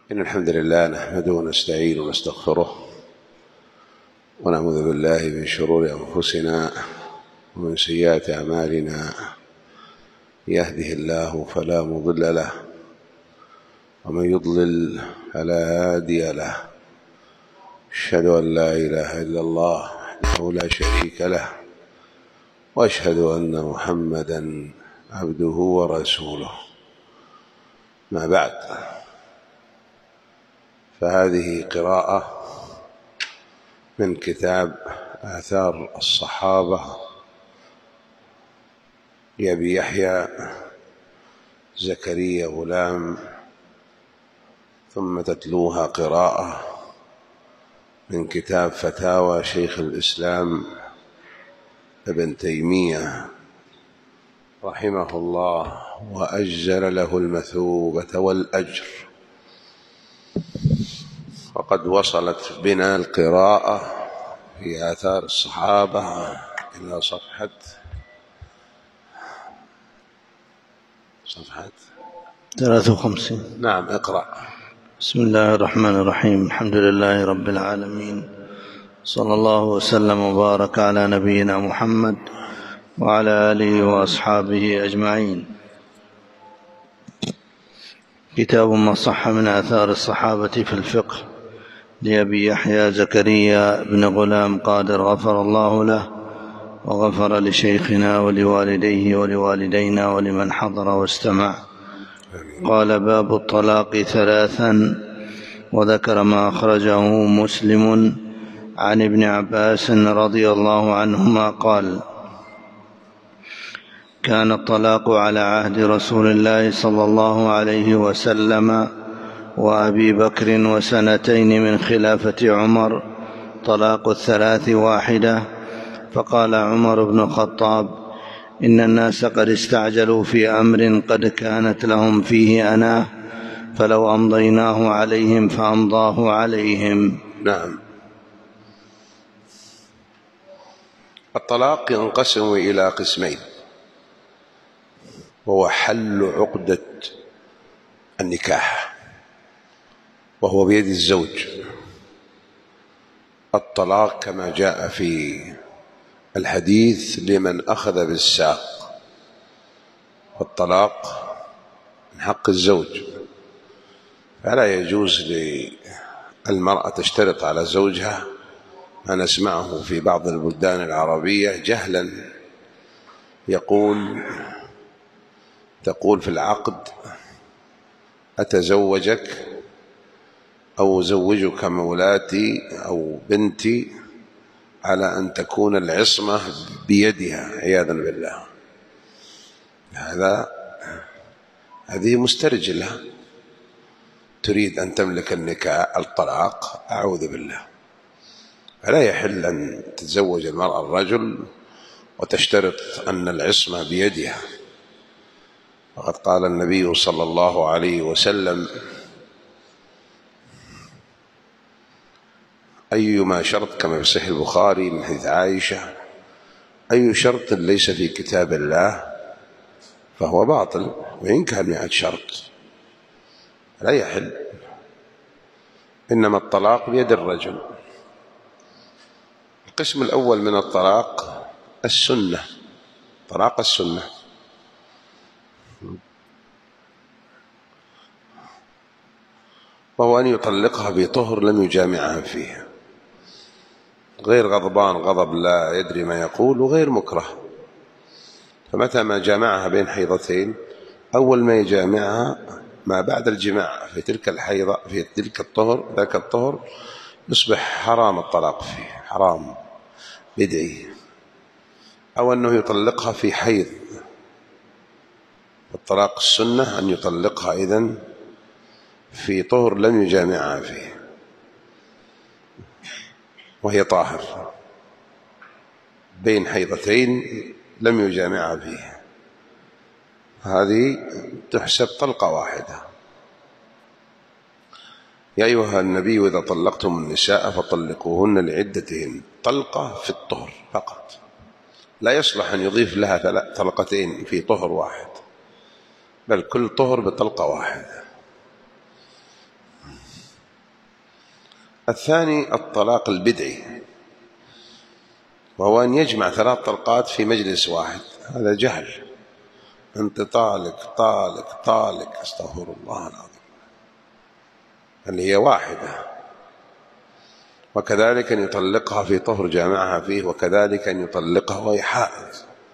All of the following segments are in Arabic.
إن الحمد لله نحمده ونستعينه ونستغفره ونعوذ بالله من شرور أنفسنا ومن سيئات أعمالنا. يهده الله فلا مضل له ومن يضلل فلا هادي له. أشهد أن لا إله إلا الله وحده لا شريك له وأشهد أن محمدا عبده ورسوله. ما بعد، فهذه قراءة من كتاب آثار الصحابة لأبي يحيى زكريا غلام، ثم تتلوها قراءة من كتاب فتاوى شيخ الإسلام ابن تيمية رحمه الله وأجزل له المثوبة والأجر. وقد وصلت بنا القراءة في آثار الصحابة إلى صفحة 53. نعم، اقرأ. بسم الله الرحمن الرحيم. الحمد لله رب العالمين، صلى الله وسلم وبارك على نبينا محمد وعلى آله وأصحابه أجمعين. كتاب ما صح من آثار الصحابة في الفقه لأبي يحيى زكريا بن غلام قادر، غفر الله له وغفر لشيخنا ولوالديه ولوالدينا ولمن حضر واستمع. قال: باب الطلاق ثلاثا. وذكر ما أخرجه مسلم عن ابن عباس رضي الله عنهما قال: كان الطلاق على عهد رسول الله صلى الله عليه وسلم وأبي بكر وسنتين من خلافة عمر طلاق الثلاث واحدة. فقال عمر بن الخطاب: إن الناس قد استعجلوا في أمر قد كانت لهم فيه أناه، فلو أمضيناه عليهم فأمضاه عليهم. نعم. الطلاق ينقسم إلى قسمين، وهو حل عقدة النكاح، وهو بيد الزوج. الطلاق كما جاء في الحديث لمن أخذ بالساق، والطلاق من حق الزوج، فلا يجوز للمرأة تشترط على زوجها ما نسمعه في بعض البلدان العربية جهلا. تقول في العقد: أتزوجك أو أزوجك مولاتي أو بنتي على أن تكون العصمة بيدها، عياذا بالله. هذه مسترجلة تريد أن تملك الطلاق، أعوذ بالله. فلا يحل أن تتزوج المرأة الرجل وتشترط أن العصمة بيدها. وقد قال النبي صلى الله عليه وسلم: أيما شرط، كما في صحيح البخاري من حديث عائشة: أي شرط ليس في كتاب الله فهو باطل وإن كان 100 شرط. لا يحل. إنما الطلاق بيد الرجل. القسم الأول من الطلاق السنة، طلاق السنة، وهو أن يطلقها بطهر لم يجامعها فيه، غير غضبان غضب لا يدري ما يقول، وغير مكره. فمتى ما جامعها بين حيضتين، أول ما يجامعها ما بعد الجماع في تلك الحيضة، في تلك الطهر، ذاك الطهر يصبح حرام الطلاق فيه، حرام بدعي. أو أنه يطلقها في حيض. الطلاق السنة أن يطلقها إذن في طهر لم يجامعها فيه وهي طاهر، بين حيضتين لم يجامعها فيه، هذه تحسب طلقة واحدة. يا أيها النبي إذا طلقتم النساء فطلقوهن لعدتهن، طلقة في الطهر فقط، لا يصلح أن يضيف لها طلقتين في طهر واحد، بل كل طهر بطلقة واحدة. الثاني الطلاق البدعي، وهو أن يجمع 3 طلقات في مجلس واحد. هذا جهل. أنت طالق طالق طالق، استغفر الله العظيم، اللي هي واحدة. وكذلك أن يطلقها في طهر جامعها فيه، وكذلك أن يطلقها وهي حائض.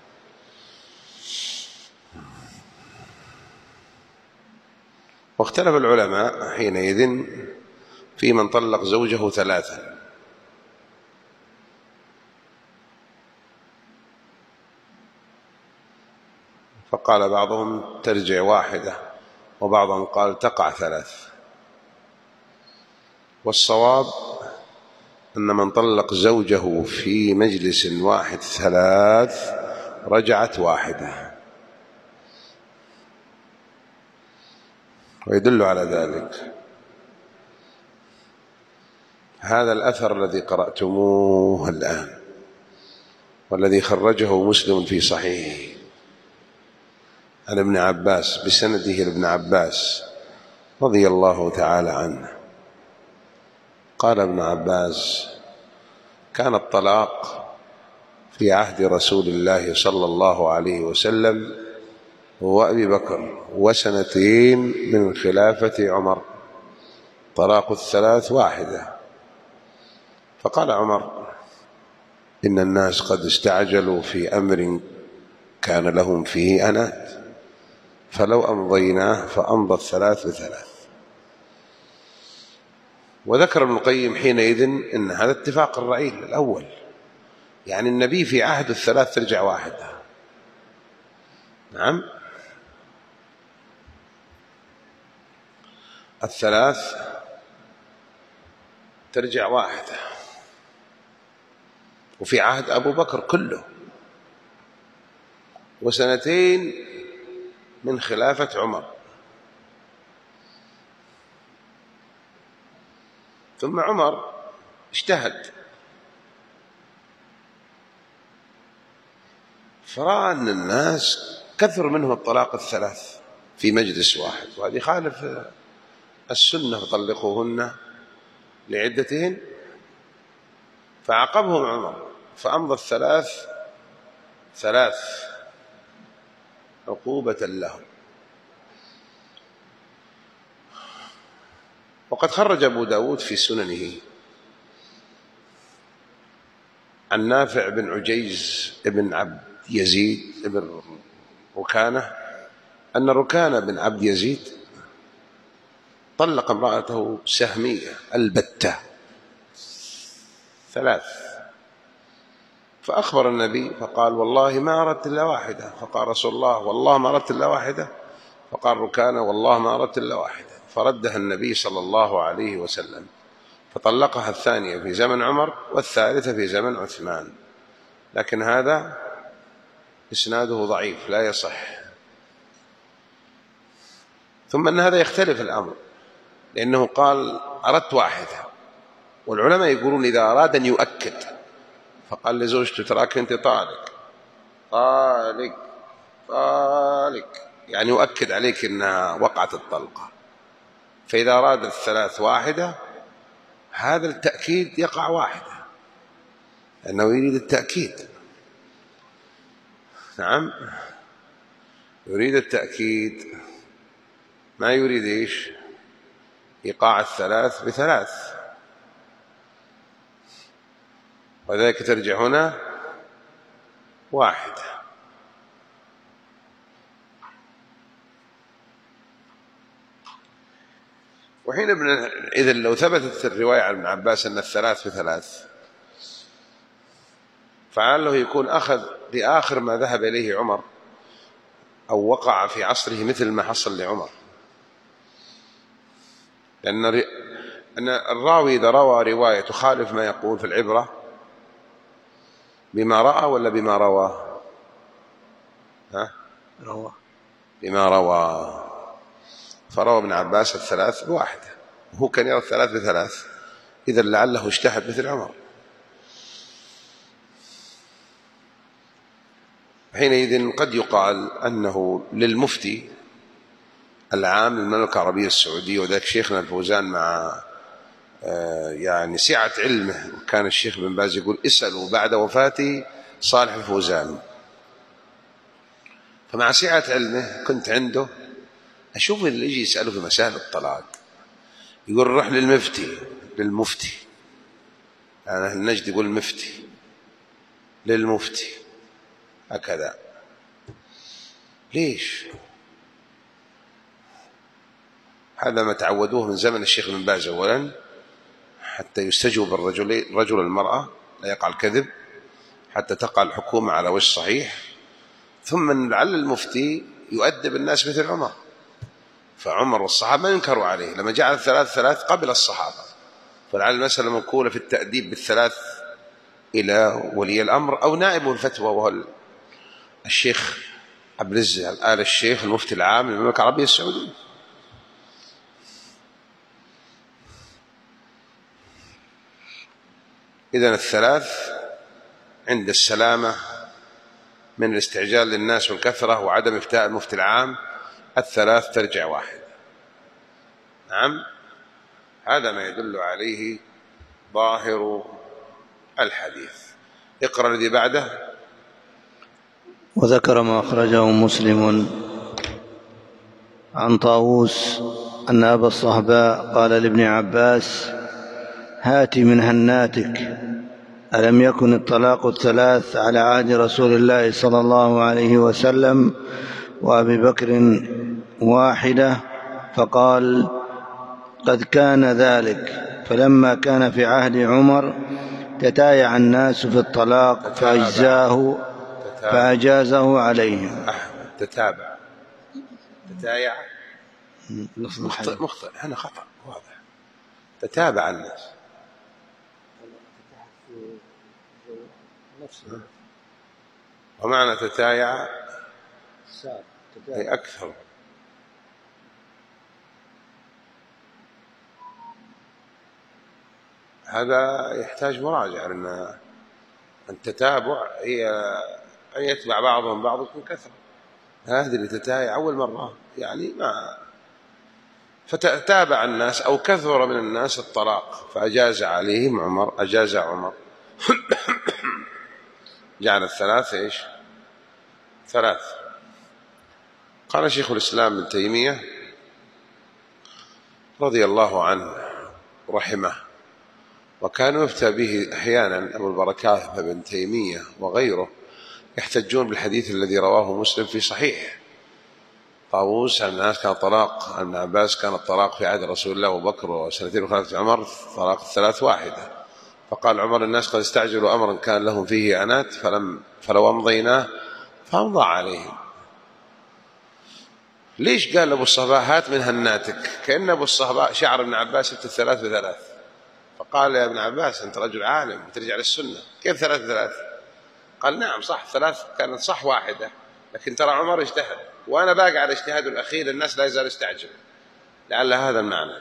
واختلف العلماء حينئذ في من طلق زوجه 3. فقال بعضهم ترجع 1، وبعضهم قال تقع 3. والصواب أن من طلق زوجه في مجلس واحد 3 رجعت 1. ويدل على ذلك هذا الأثر الذي قرأتموه الآن، والذي خرجه مسلم في صحيحه عن ابن عباس بسنده لابن عباس رضي الله تعالى عنه. قال ابن عباس: كان الطلاق في عهد رسول الله صلى الله عليه وسلم وأبي بكر 2 من خلافة عمر، طلاق 3 1. فقال عمر: إن الناس قد استعجلوا في أمر كان لهم فيه أنات، فلو أمضيناه فأمضى 3 ب3. وذكر ابن القيم حينئذ إن هذا اتفاق الرعيل الأول، يعني النبي في عهد 3 ترجع 1. نعم، 3 ترجع 1، وفي عهد أبو بكر كله، 2 من خلافة عمر. ثم عمر اجتهد فرأى أن الناس كثر منهم الطلاق 3 في مجلس واحد، وهذه خالف السنة، فطلقوهن لعدتهن. فعاقبهم عمر فأمضى 3 عقوبة لهم. وقد خرج أبو داود في سننه عن نافع بن عجيز بن عبد يزيد بن ركانة أن ركانة بن عبد يزيد طلق امرأته سهمية البتة 3. فأخبر النبي فقال: والله ما أردت إلا 1. فقال رسول الله: والله ما أردت إلا 1. فقال ركانة: والله ما أردت إلا 1. فردها النبي صلى الله عليه وسلم، فطلقها 2 في زمن عمر والثالثة في زمن عثمان. لكن هذا إسناده ضعيف لا يصح. ثم أن هذا يختلف الأمر، لأنه قال أردت 1، والعلماء يقولون إذا أراد أن يؤكد فقال لزوجته: تراك أنت طالق طالق طالق، يعني يؤكد عليك أنها وقعت الطلقة. فإذا أراد 3 1، هذا التأكيد يقع 1، لأنه يريد التأكيد. نعم، يريد التأكيد، ما يريد إيش؟ إيقاع 3 ب3. وذلك ترجع هنا 1. وحين إذن لو ثبتت الرواية عن ابن عباس أن 3 ب3، فعله يكون أخذ بآخر ما ذهب إليه عمر، أو وقع في عصره مثل ما حصل لعمر. لأن الراوي إذا روى رواية تخالف ما يقول في العبرة بما رأى ولا بما روى؟ روى. بما روى. فروى ابن عباس 3 ب1، وهو كان يرى 3 ب3، إذا لعله اجتهد مثل عمر. حينئذ قد يقال أنه للمفتي العام للمملكة العربية السعودية، وذلك شيخنا الفوزان مع يعني سعة علمه. كان الشيخ بن باز يقول اسألوا بعد وفاتي صالح الفوزان، فمع سعة علمه كنت عنده أشوف اللي يجي يسأله في مسائل الطلاق يقول روح للمفتي، أنا النجد يقول المفتي للمفتي هكذا. ليش؟ هذا ما تعودوه من زمن الشيخ بن باز أولا، حتى يستجوب الرجل المرأة لا يقع الكذب، حتى تقع الحكومة على وجه صحيح، ثم لعل المفتي يؤدب الناس مثل عمر. فعمر والصحابة ما ينكروا عليه لما جعل الثلاث قبل الصحابة، فلعل المسألة منقولة في التأديب بالثلاث إلى ولي الأمر أو نائب الفتوى وهو الشيخ عبد العزيز آل الشيخ المفتي العام للمملكة العربية السعودية. إذن الثلاث عند السلامة من الاستعجال للناس والكثرة وعدم إفتاء المفتي العام، الثلاث ترجع واحد. نعم، هذا ما يدل عليه ظاهر الحديث. اقرأ الذي بعده. وذكر ما أخرجه مسلم عن طاووس أن أبا الصهباء قال لابن عباس هات من هناتك، ألم يكن الطلاق الثلاث على عهد رسول الله صلى الله عليه وسلم وأبي بكر واحدة؟ فقال قد كان ذلك، فلما كان في عهد عمر تتايع الناس في الطلاق فأجازه عليهم. تتايع مخطئ، هنا خطأ واضح. تتابع الناس ومعنى تتايع أي أكثر. هذا يحتاج مراجعة، لأن التتابع هي أن يتبع بعضهم بعض ويكون كثرة. هذه اللي تتايع أول مرة يعني ما فتتابع الناس أو كثر من الناس الطلاق فأجاز عليهم عمر، أجاز عمر جعل الثلاث إيش؟ ثلاث. قال شيخ الإسلام ابن تيمية رضي الله عنه رحمه، وكان يفتى به أحيانا أبو البركات ابن تيمية وغيره يحتجون بالحديث الذي رواه مسلم في صحيح طاووس أن الناس كان طلاق ابن عباس كان الطلاق في عهد رسول الله وأبو بكر وسنتين وخلافة عمر طلاق الثلاث واحدة. فقال عمر الناس قد استعجلوا أمرا كان لهم فيه أنات فلو أمضيناه فأمضى عليهم. ليش قال أبو الصهباء هات من هناتك؟ كأن أبو الصهباء شعر ابن عباس الثلاث بثلاث، فقال يا ابن عباس أنت رجل عالم ترجع للسنة، كيف ثلاث؟ قال نعم صح، ثلاث كانت صح واحدة، لكن ترى عمر اجتهد وأنا باقي على اجتهاده الأخير، الناس لا يزال يستعجل، لعل هذا المعنى.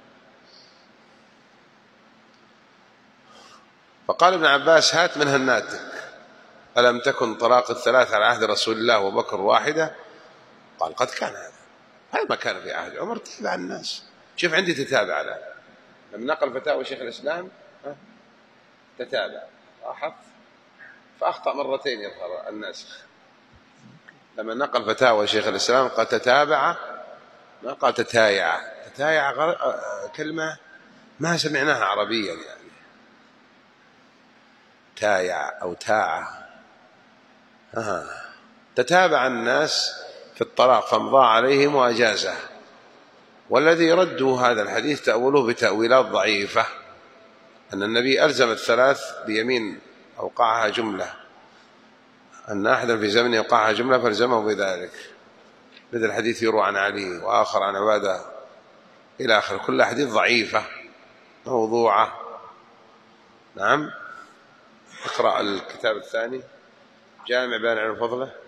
فقال ابن عباس هات من هناتك، ألم تكن طلاق الثلاث على عهد رسول الله وبكر واحدة؟ قال قد كان هذا ما كان في عهد عمر، تتابع الناس. شوف عندي تتابع له، لما نقل فتاوى شيخ الإسلام تتابع، لاحظت فأخطأ مرتين يظهر الناسخ، لما نقل فتاوى شيخ الإسلام قال تتابع ما قال تتايع. تتايع كلمة ما سمعناها عربيا، يعني تايع أو تاعة. تتابع الناس في الطلاق فامضى عليهم وأجازه. والذي ردوا هذا الحديث تأولوه بتأويلات ضعيفة، أن النبي ألزم الثلاث بيمين أوقعها جملة، أن أحدا في زمن يوقعها جملة فالزمه بذلك، مثل الحديث يروى عن علي وآخر عن عبادة إلى آخر، كل حديث ضعيفة موضوعة. نعم. اقرأ الكتاب الثاني جامع بيان علم فضله.